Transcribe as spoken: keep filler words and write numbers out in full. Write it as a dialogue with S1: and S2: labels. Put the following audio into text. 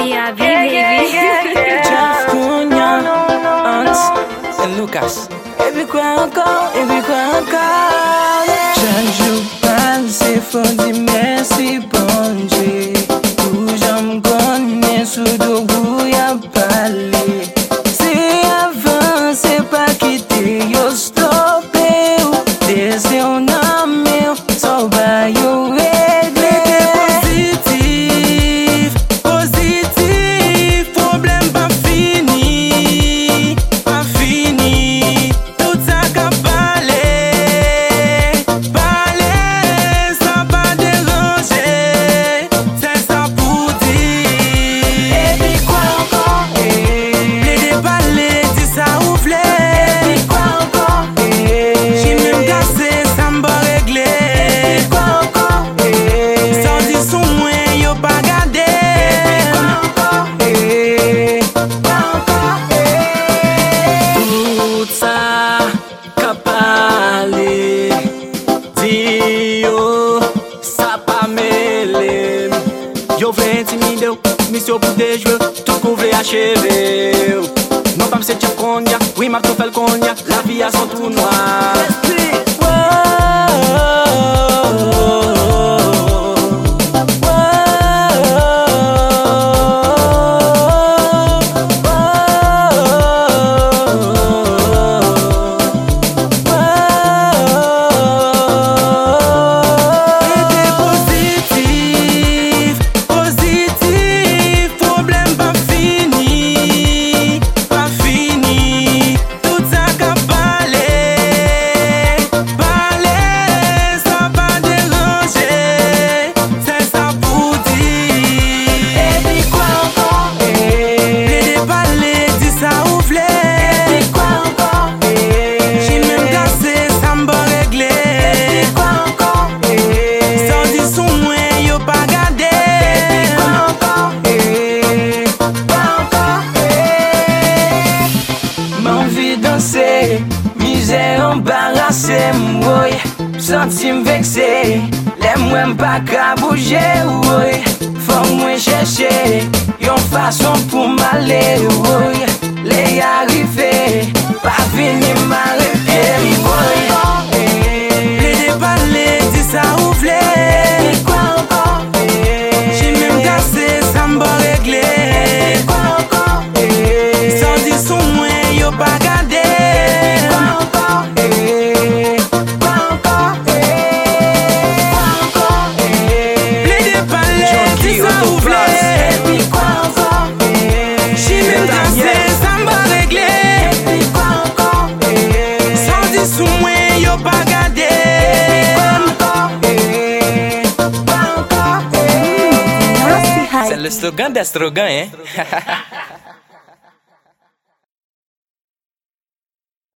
S1: Yeah, baby.
S2: Jeff Cunha, Hans et Lucas. Et puis quoi encore, et puis quoi encore? Chaque jour passe, faut dire merci, bon Dieu. Tout j'en connais, sous de vous y'a parlé. C'est avant, c'est pas quitter, yo stoppé. Desce un ami, so va yo réglé. Positif, positif, problème pas fini, pas fini. Tout ça qu'a parlé, parler, ça pas déranger. C'est ça pour dire. Et puis quoi encore? Plaider, parler, dis ça ouvre. Et puis quoi encore? J'ai même cassé, ça m'a réglé. Et puis quoi encore? Sans dire son moins, yo pas gardé. Et puis quoi encore? Quoi encore? Tout ça qu'a parlé, dit yo, ça pas mêlé. Yo vle intimide ou, mission pour des jeux, tout qu'on vle achever. Non pas m'se tchep konya, oui m'a tout fait konya, la vie a son tout noir. Misère embarrassée, moi, senti m'vexé. Les moins pas qu'à bouger, oui. Faut moi chercher une façon pour m'aller, oui. Les arriver, pas venir m'arrêter, oui. Plaider, parler, dis ça ouvre. Et quoi encore? J'ai même cassé, ça m'a réglé. Et quoi encore? Sans dire son moins, yo pas gardé.
S3: C'est le slogan des slogans, hein?